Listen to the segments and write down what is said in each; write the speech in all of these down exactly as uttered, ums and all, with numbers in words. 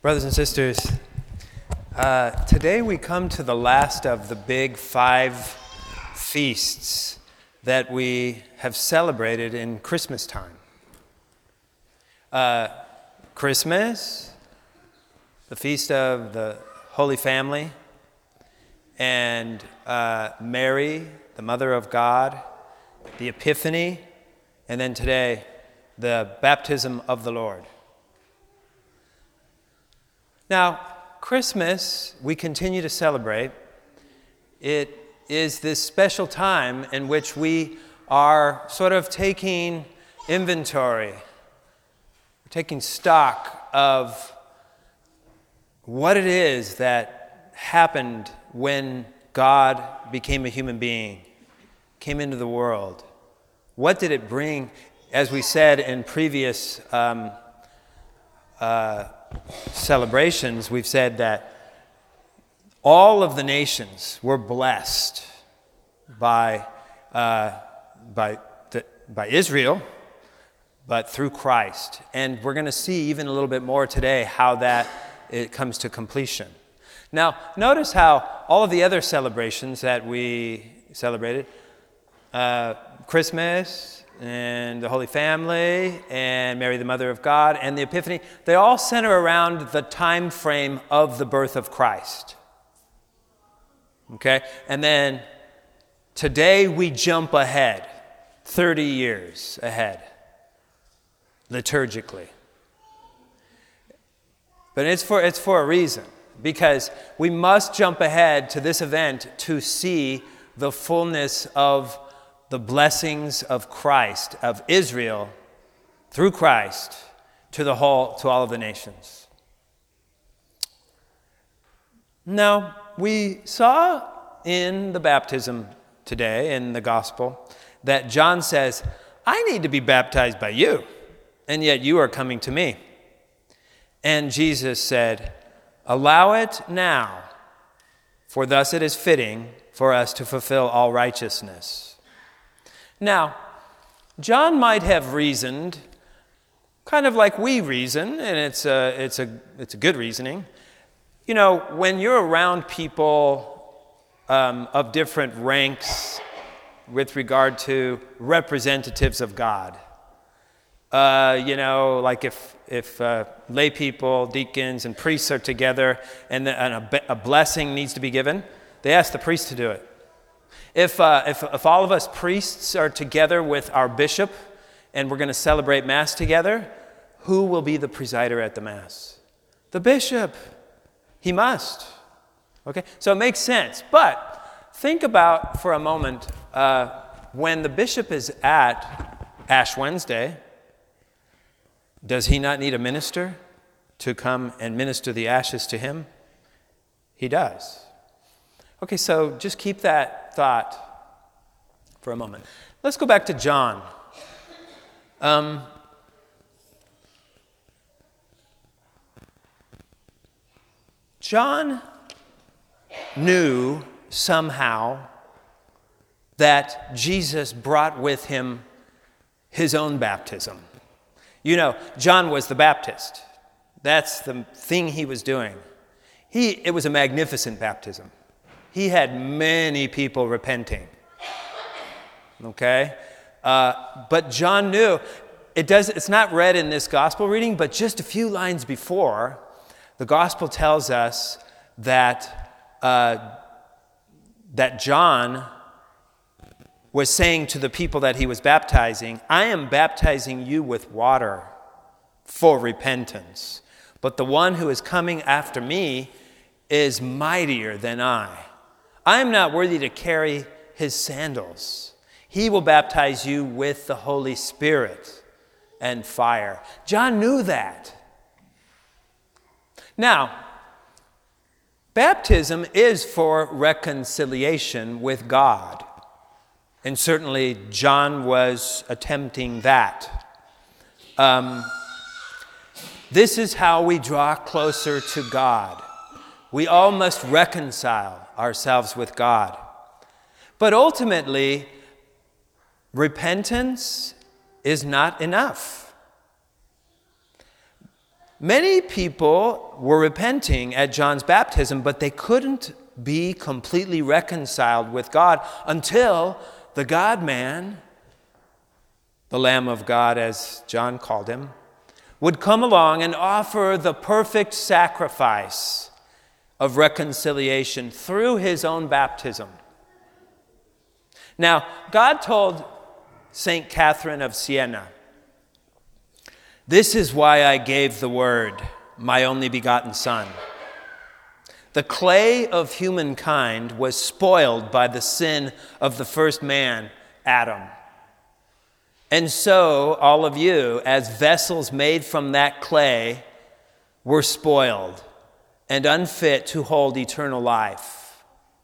Brothers and sisters, uh, today we come to the last of the big five feasts that we have celebrated in Christmas time. Uh, Christmas, the Feast of the Holy Family, and uh, Mary, the Mother of God, the Epiphany, and then today, the Baptism of the Lord. Now, Christmas, we continue to celebrate. It is this special time in which we are sort of taking inventory, taking stock of what it is that happened when God became a human being, came into the world. What did it bring? As we said in previous um, uh, celebrations, we've said that all of the nations were blessed by uh, by the, by Israel, but through Christ. And we're going to see even a little bit more today how that it comes to completion. Now, notice how all of the other celebrations that we celebrated, uh, Christmas, and the Holy Family, and Mary, the Mother of God, and the Epiphany, they all center around the time frame of the birth of Christ. Okay? And then today we jump ahead, thirty years ahead, liturgically. But it's for, it's for a reason, because we must jump ahead to this event to see the fullness of the blessings of Christ, of Israel, through Christ, to the whole, to all of the nations. Now, we saw in the baptism today, in the gospel, that John says, I need to be baptized by you, and yet you are coming to me. And Jesus said, allow it now, for thus it is fitting for us to fulfill all righteousness. Now, John might have reasoned, kind of like we reason, and it's a, it's a, it's a good reasoning. You know, when you're around people um, of different ranks with regard to representatives of God, uh, you know, like if if uh, lay people, deacons, and priests are together, and, the, and a, a blessing needs to be given, they ask the priest to do it. If, uh, if if all of us priests are together with our bishop and we're going to celebrate Mass together, who will be the presider at the Mass? The bishop. He must. Okay? So it makes sense. But think about for a moment, uh, when the bishop is at Ash Wednesday, does he not need a minister to come and minister the ashes to him? He does. Okay, so just keep that thought for a moment. Let's go back to John. Um, John knew somehow that Jesus brought with him his own baptism. You know, John was the Baptist. That's the thing he was doing. He, it was a magnificent baptism. He had many people repenting. Okay? Uh, but John knew, it does, it's not read in this gospel reading, but just a few lines before, the gospel tells us that, uh, that John was saying to the people that he was baptizing, I am baptizing you with water for repentance, but the one who is coming after me is mightier than I. I am not worthy to carry his sandals. He will baptize you with the Holy Spirit and fire. John knew that. Now, baptism is for reconciliation with God. And certainly John was attempting that. Um, this is how we draw closer to God. We all must reconcile ourselves with God. But ultimately, repentance is not enough. Many people were repenting at John's baptism, but they couldn't be completely reconciled with God until the God-man, the Lamb of God, as John called him, would come along and offer the perfect sacrifice of reconciliation through his own baptism. Now, God told Saint Catherine of Siena, "This is why I gave the Word, my only begotten Son. The clay of humankind was spoiled by the sin of the first man, Adam. And so all of you, as vessels made from that clay, were spoiled and unfit to hold eternal life.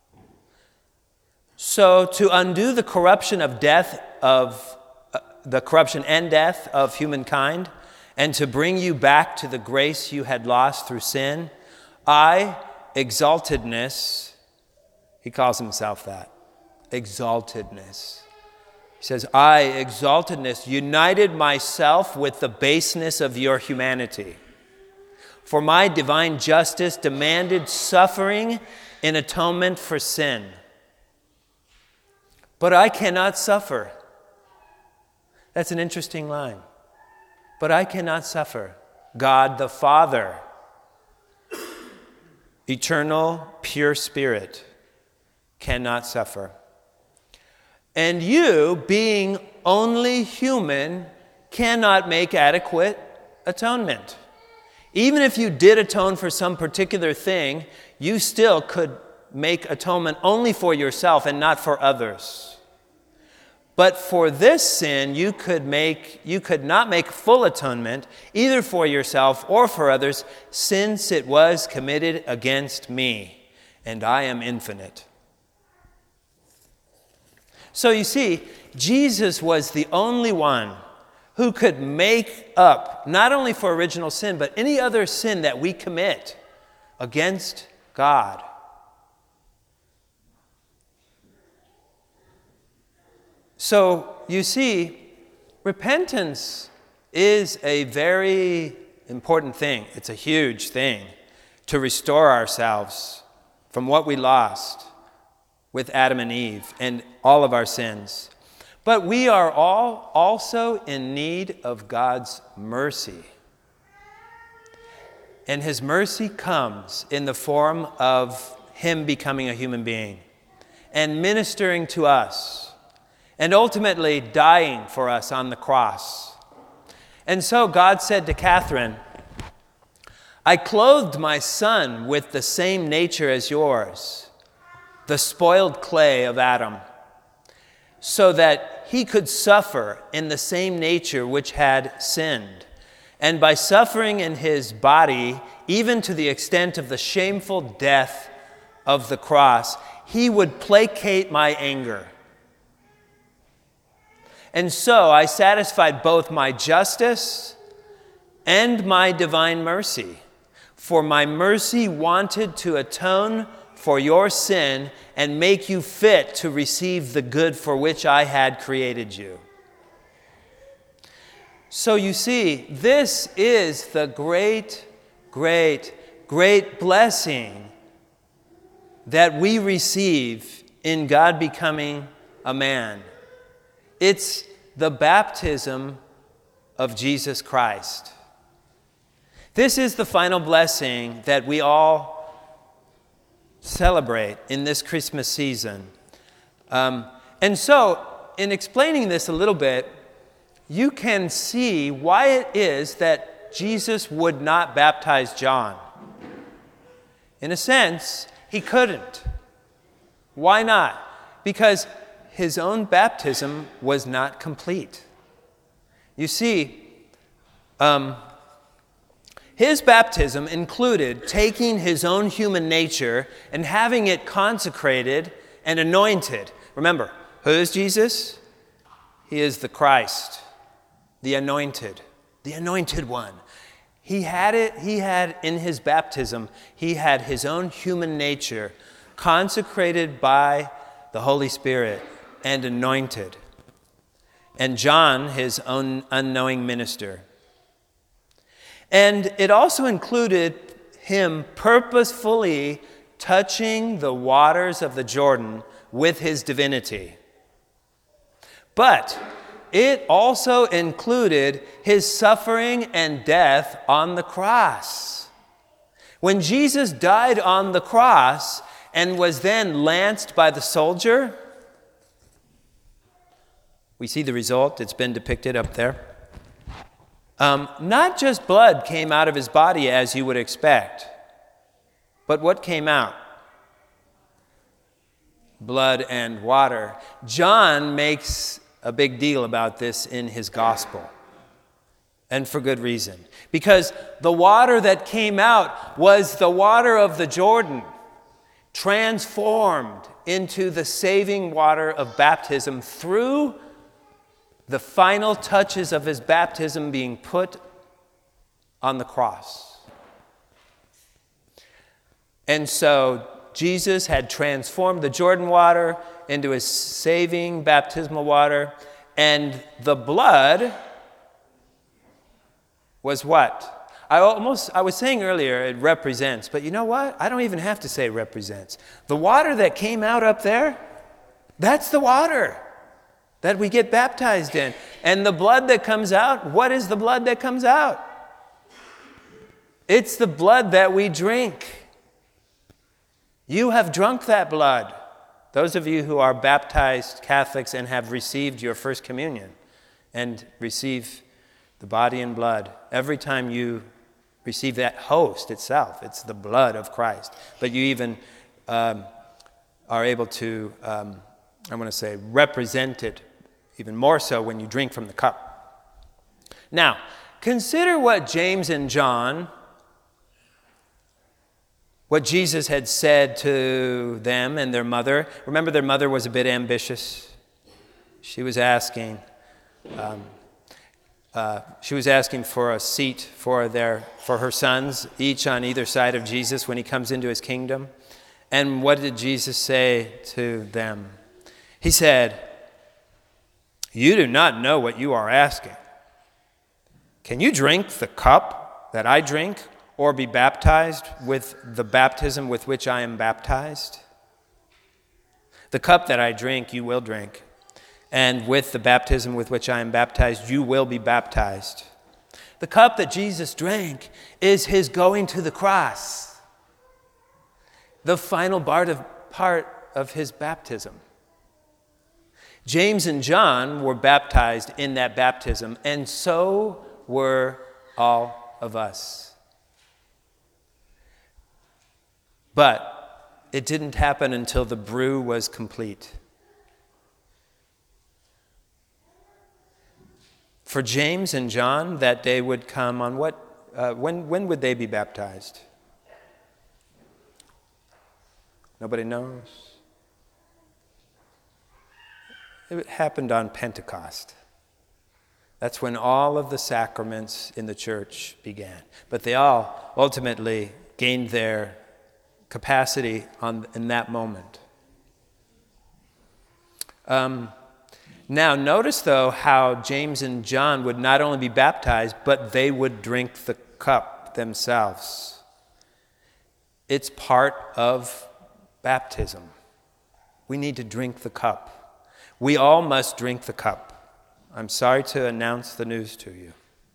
So to undo the corruption of death of uh, the corruption and death of humankind, and to bring you back to the grace you had lost through sin, I, exaltedness," he calls himself that, exaltedness. He says, "I, exaltedness, united myself with the baseness of your humanity. For my divine justice demanded suffering in atonement for sin. But I cannot suffer." That's an interesting line. But I cannot suffer. God the Father, eternal, pure Spirit, cannot suffer. And you, being only human, cannot make adequate atonement. Even if you did atone for some particular thing, you still could make atonement only for yourself and not for others. But for this sin, you could make you could not make full atonement either for yourself or for others, since it was committed against me, and I am infinite. So you see, Jesus was the only one who could make up not only for original sin, but any other sin that we commit against God. So you see, repentance is a very important thing. It's a huge thing to restore ourselves from what we lost with Adam and Eve and all of our sins. But we are all also in need of God's mercy. And his mercy comes in the form of him becoming a human being and ministering to us, and ultimately dying for us on the cross. And so God said to Catherine, "I clothed my son with the same nature as yours, the spoiled clay of Adam, so that he could suffer in the same nature which had sinned. And by suffering in his body, even to the extent of the shameful death of the cross, he would placate my anger. And so I satisfied both my justice and my divine mercy. For my mercy wanted to atone for your sin and make you fit to receive the good for which I had created you." So you see, this is the great, great, great blessing that we receive in God becoming a man. It's the baptism of Jesus Christ. This is the final blessing that we all celebrate in this Christmas season. Um, and so, in explaining this a little bit, you can see why it is that Jesus would not baptize John. In a sense, he couldn't. Why not? Because his own baptism was not complete. You see, um, his baptism included taking his own human nature and having it consecrated and anointed. Remember, who is Jesus? He is the Christ, the anointed, the anointed one. He had it, he had in his baptism, he had his own human nature consecrated by the Holy Spirit and anointed. And John, his own unknowing minister. And it also included him purposefully touching the waters of the Jordan with his divinity. But it also included his suffering and death on the cross. When Jesus died on the cross and was then lanced by the soldier, we see the result. It's been depicted up there. Um, not just blood came out of his body as you would expect, but what came out? Blood and water. John makes a big deal about this in his gospel, and for good reason. Because the water that came out was the water of the Jordan, transformed into the saving water of baptism through the final touches of his baptism being put on the cross. And so Jesus had transformed the Jordan water into his saving baptismal water, and the blood was what? I almost, I was saying earlier it represents, but you know what? I don't even have to say represents. The water that came out up there, that's the water that we get baptized in. And the blood that comes out, what is the blood that comes out? It's the blood that we drink. You have drunk that blood. Those of you who are baptized Catholics and have received your first communion and receive the body and blood, every time you receive that host itself, it's the blood of Christ. But you even um, are able to, um, I want to say, represent it even more so when you drink from the cup. Now, consider what James and John, what Jesus had said to them and their mother. Remember, their mother was a bit ambitious. She was asking, um, uh, she was asking for a seat for their for her sons, each on either side of Jesus when he comes into his kingdom. And what did Jesus say to them? He said, "You do not know what you are asking. Can you drink the cup that I drink, or be baptized with the baptism with which I am baptized? The cup that I drink, you will drink, and with the baptism with which I am baptized, you will be baptized." The cup that Jesus drank is his going to the cross, the final part of, part of his baptism. James and John were baptized in that baptism, and so were all of us. But it didn't happen until the brew was complete. For James and John, that day would come on what? Uh, when, when would they be baptized? Nobody knows. It happened on Pentecost. That's when all of the sacraments in the church began. But they all ultimately gained their capacity on, in that moment. Um, now, notice, though, how James and John would not only be baptized, but they would drink the cup themselves. It's part of baptism. We need to drink the cup. We all must drink the cup. I'm sorry to announce the news to you.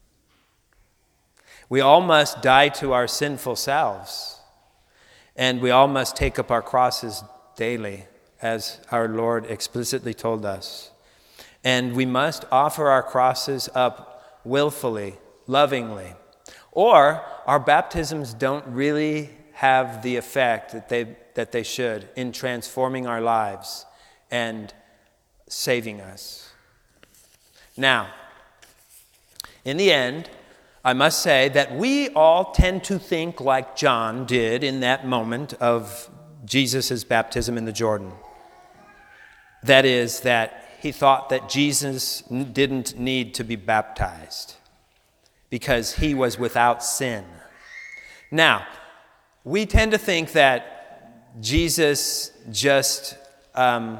We all must die to our sinful selves, and we all must take up our crosses daily, as our Lord explicitly told us. And we must offer our crosses up willfully, lovingly, or our baptisms don't really have the effect that they, that they should in transforming our lives and saving us. Now, in the end, I must say that we all tend to think like John did in that moment of Jesus' baptism in the Jordan. That is, that he thought that Jesus didn't need to be baptized because he was without sin. Now, we tend to think that Jesus just um,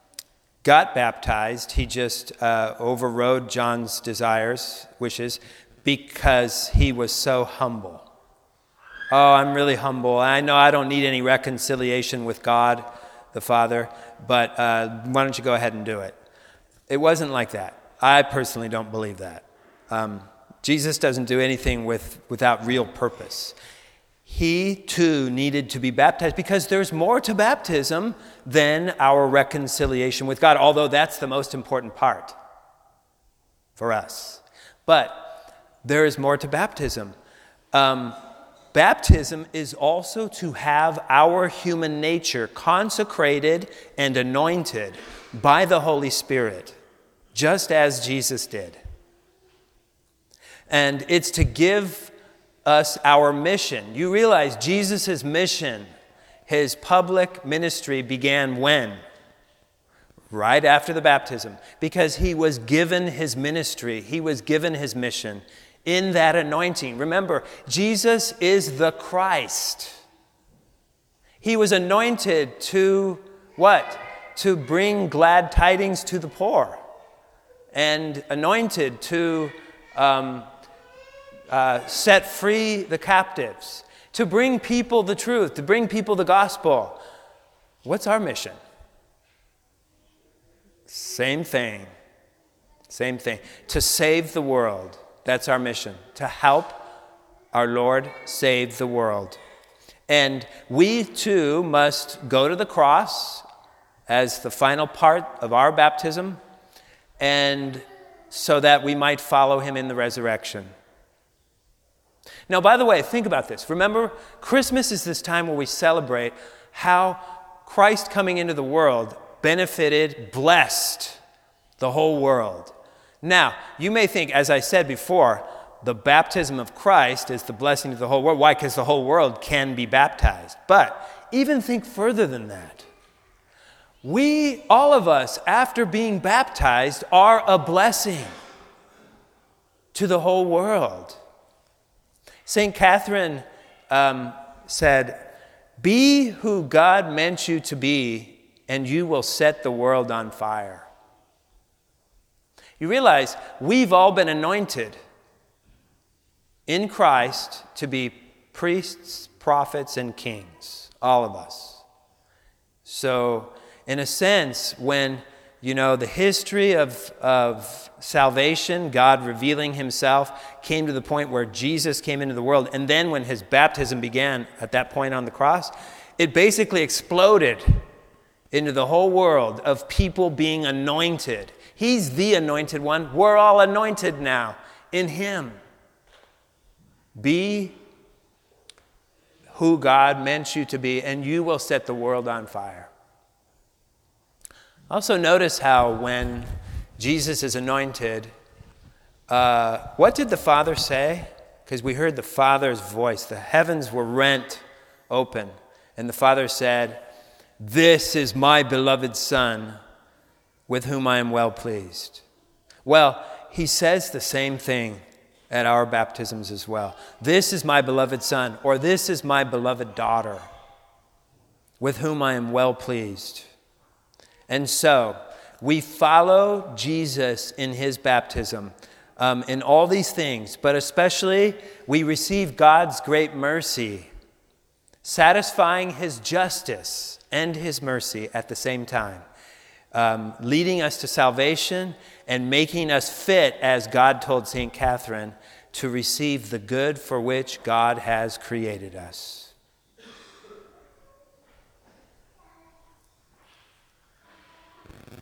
got baptized. He just uh, overrode John's desires, wishes, because he was so humble. Oh, I'm really humble. I know I don't need any reconciliation with God, the Father, but uh, why don't you go ahead and do it? It wasn't like that. I personally don't believe that. Um, Jesus doesn't do anything with, without real purpose. He too needed to be baptized because there's more to baptism than our reconciliation with God, although that's the most important part for us. But there is more to baptism. Um, baptism is also to have our human nature consecrated and anointed by the Holy Spirit, just as Jesus did. And it's to give us our mission. You realize Jesus' mission, his public ministry began when? Right after the baptism. Because he was given his ministry. He was given his mission in that anointing. Remember, Jesus is the Christ. He was anointed to what? To bring glad tidings to the poor. And anointed to um, uh, set free the captives, to bring people the truth, to bring people the gospel. What's our mission? Same thing. Same thing. To save the world. That's our mission. To help our Lord save the world. And we too must go to the cross as the final part of our baptism, and so that we might follow him in the resurrection. Now, by the way, think about this. Remember, Christmas is this time where we celebrate how Christ coming into the world benefited, blessed the whole world. Now, you may think, as I said before, the baptism of Christ is the blessing of the whole world. Why? Because the whole world can be baptized. But even think further than that. We, all of us, after being baptized, are a blessing to the whole world. Saint Catherine um, said, "Be who God meant you to be, and you will set the world on fire." You realize we've all been anointed in Christ to be priests, prophets, and kings, all of us. So, in a sense, when, you know, the history of, of salvation, God revealing himself, came to the point where Jesus came into the world, and then when his baptism began at that point on the cross, it basically exploded into the whole world of people being anointed. He's the anointed one. We're all anointed now in him. Be who God meant you to be, and you will set the world on fire. Also notice how when Jesus is anointed, uh, what did the Father say? Because we heard the Father's voice. The heavens were rent open. And the Father said, "This is my beloved Son, with whom I am well pleased." Well, he says the same thing at our baptisms as well. "This is my beloved Son," or "This is my beloved daughter, with whom I am well pleased." And so, we follow Jesus in his baptism um, in all these things, but especially we receive God's great mercy, satisfying his justice and his mercy at the same time, um, leading us to salvation and making us fit, as God told Saint Catherine, to receive the good for which God has created us.